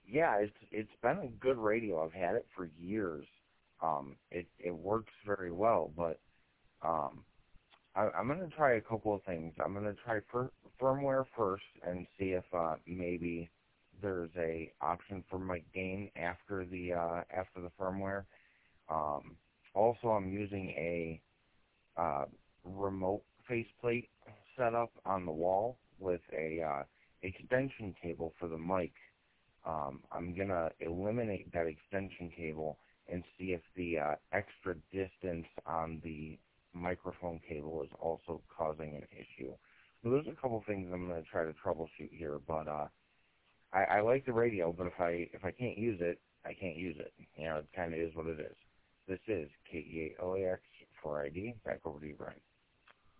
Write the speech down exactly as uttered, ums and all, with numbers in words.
yeah, it's it's been a good radio. I've had it for years. Um, it it works very well, but um, I, I'm gonna try a couple of things. I'm gonna try fir- firmware first and see if uh, maybe there's a option for mic gain after the uh, after the firmware. Um, also, I'm using a uh, remote faceplate setup on the wall with a uh, extension cable for the mic. Um, I'm gonna eliminate that extension cable and see if the uh, extra distance on the microphone cable is also causing an issue. So there's a couple things I'm gonna try to troubleshoot here, but uh, I, I like the radio, but if I if I can't use it, I can't use it. You know, it kind of is what it is. This is K E A L A X for I D. Back over to you, Brian.